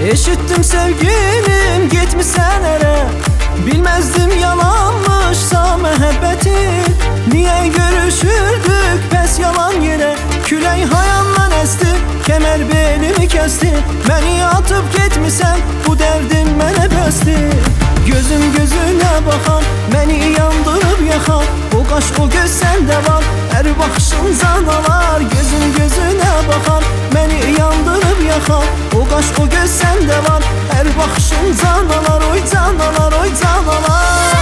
Eşittim sevgilim gitmişsen ere. Bilmezdim yalanmışsa məhəbbətin. Niye görüşürdük pes yalan yere? Küley hayanla esti, kemer belimi kesti. Beni atıp gitmişsen bu derdin mənə bəsdi. Gözüm gözüne bakan, beni yandırıp yakan. O qaş o göz sende var, her bakışın zanalar. Gözüm gözüne bakan, beni yandırıp yakan. O qaş o göz sende var, her bakışın zanalar. Oy canalar, oy canalar.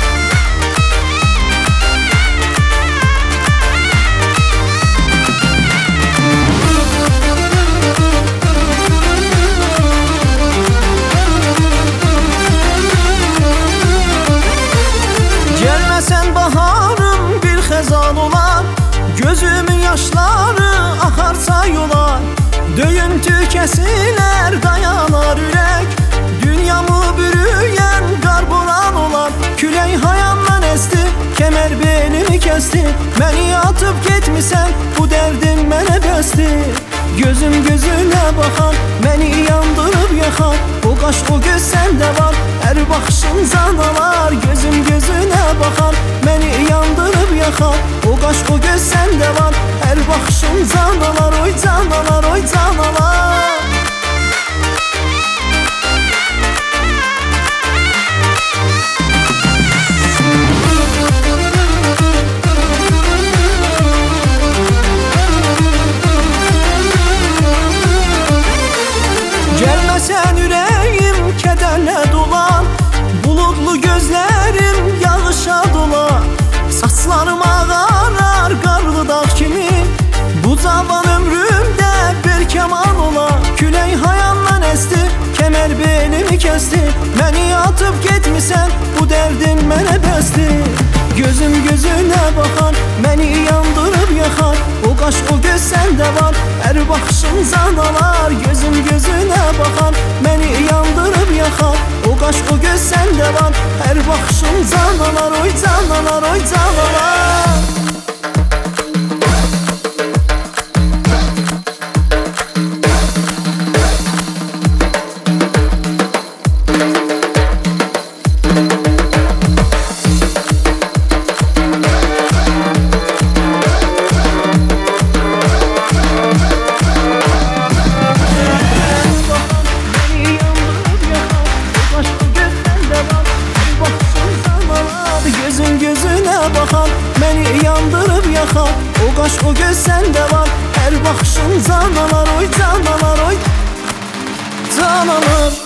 Gelmesen baharım bir xezan olar. Gözümün yaşları akarsa yolar. Döyüntü kesiler, dayanar ürək. Dünyamı bürüyen qarboran olar. Küley hayanla esti, kemer belimi kesti. Beni atıp gitmişsen bu derdin mənə bəsdi. Gözüm gözüne bakan, beni yandırıp yakan. O qaş o göz sende var, her bakışın zanalar. Gözüm gözüne bakan, beni yandırıp yakan. O qaş o göz sende var, her bakışın zanalar. Oy canalar, oy canalar. Gelmesen yüreğim kederle dolan. Bulutlu gözlerim yağışa dolar. Saçlarım ağarar karlı dağ kimi. Bu zaman ömrümde bir keman ola. Küley hayanla esti, kemer belimi kesti. Beni atıp gitmişsen bu derdin mənə bəsdi. Gözüm gözüne bakan, beni yandırıp yakan. O qaş o göz sende var, her bakışın zanalar. Gözüm gözüne bakan, beni yandırıp yakan. O qaş o göz sende var, her bakışın zanalar. Oy canalar, oy canalar. Gözüm gözüne bakan, beni yandırıp yakan. O qaş o göz sende var, her bakışın zanalar. Oy canalar, oy canalar.